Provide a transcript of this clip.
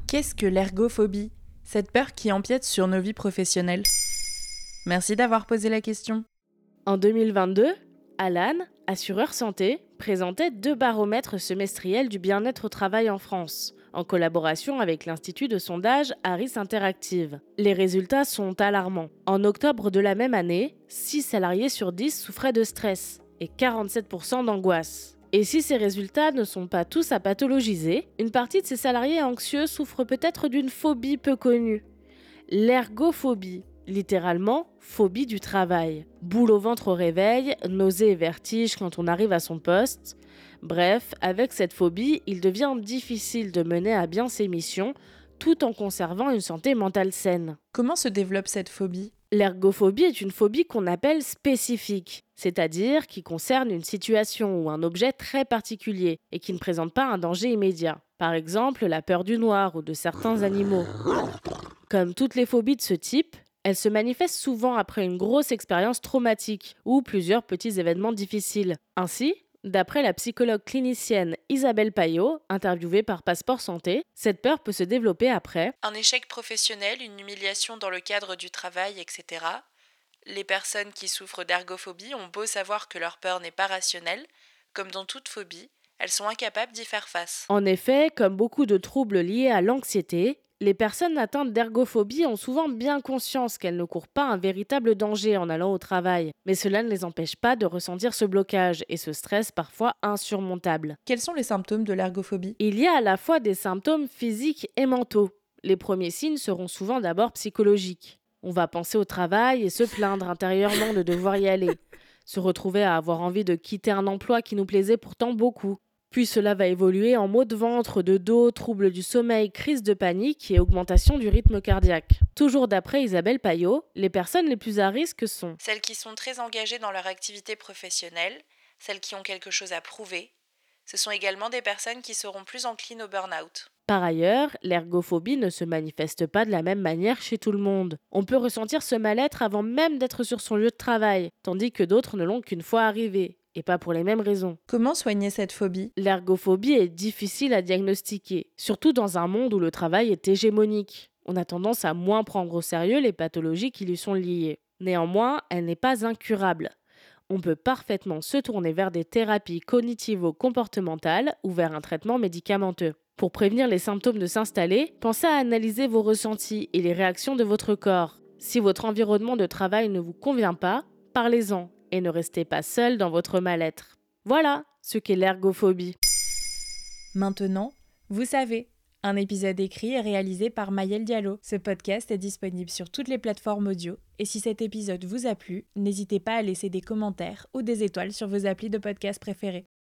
Qu'est-ce que l'ergophobie ? Cette peur qui empiète sur nos vies professionnelles. Merci d'avoir posé la question. En 2022, Alan, assureur santé, présentait 2 baromètres semestriels du bien-être au travail en France, en collaboration avec l'institut de sondage Harris Interactive. Les résultats sont alarmants. En octobre de la même année, 6 salariés sur 10 souffraient de stress et 47% d'angoisse. Et si ces résultats ne sont pas tous à pathologiser, une partie de ces salariés anxieux souffrent peut-être d'une phobie peu connue. L'ergophobie, littéralement phobie du travail. Boule au ventre au réveil, nausées et vertiges quand on arrive à son poste. Bref, avec cette phobie, il devient difficile de mener à bien ses missions tout en conservant une santé mentale saine. Comment se développe cette phobie ? L'ergophobie est une phobie qu'on appelle spécifique, c'est-à-dire qui concerne une situation ou un objet très particulier et qui ne présente pas un danger immédiat. Par exemple, la peur du noir ou de certains animaux. Comme toutes les phobies de ce type, elle se manifeste souvent après une grosse expérience traumatique ou plusieurs petits événements difficiles. Ainsi, d'après la psychologue clinicienne Isabelle Payot, interviewée par Passeport Santé, cette peur peut se développer après un échec professionnel, une humiliation dans le cadre du travail, etc. Les personnes qui souffrent d'ergophobie ont beau savoir que leur peur n'est pas rationnelle, comme dans toute phobie, elles sont incapables d'y faire face. En effet, comme beaucoup de troubles liés à l'anxiété, les personnes atteintes d'ergophobie ont souvent bien conscience qu'elles ne courent pas un véritable danger en allant au travail, mais cela ne les empêche pas de ressentir ce blocage et ce stress parfois insurmontable. Quels sont les symptômes de l'ergophobie ? Il y a à la fois des symptômes physiques et mentaux. Les premiers signes seront souvent d'abord psychologiques. On va penser au travail et se plaindre intérieurement de devoir y aller, se retrouver à avoir envie de quitter un emploi qui nous plaisait pourtant beaucoup. Puis cela va évoluer en maux de ventre, de dos, troubles du sommeil, crise de panique et augmentation du rythme cardiaque. Toujours d'après Isabelle Payot, les personnes les plus à risque sont celles qui sont très engagées dans leur activité professionnelle, celles qui ont quelque chose à prouver. Ce sont également des personnes qui seront plus enclines au burn-out. Par ailleurs, l'ergophobie ne se manifeste pas de la même manière chez tout le monde. On peut ressentir ce mal-être avant même d'être sur son lieu de travail, tandis que d'autres ne l'ont qu'une fois arrivé. Et pas pour les mêmes raisons. Comment soigner cette phobie ? L'ergophobie est difficile à diagnostiquer, surtout dans un monde où le travail est hégémonique. On a tendance à moins prendre au sérieux les pathologies qui lui sont liées. Néanmoins, elle n'est pas incurable. On peut parfaitement se tourner vers des thérapies cognitivo-comportementales ou vers un traitement médicamenteux. Pour prévenir les symptômes de s'installer, pensez à analyser vos ressentis et les réactions de votre corps. Si votre environnement de travail ne vous convient pas, parlez-en. Et ne restez pas seul dans votre mal-être. Voilà ce qu'est l'ergophobie. Maintenant, vous savez, un épisode écrit et réalisé par Maëlle Diallo. Ce podcast est disponible sur toutes les plateformes audio. Et si cet épisode vous a plu, n'hésitez pas à laisser des commentaires ou des étoiles sur vos applis de podcast préférés.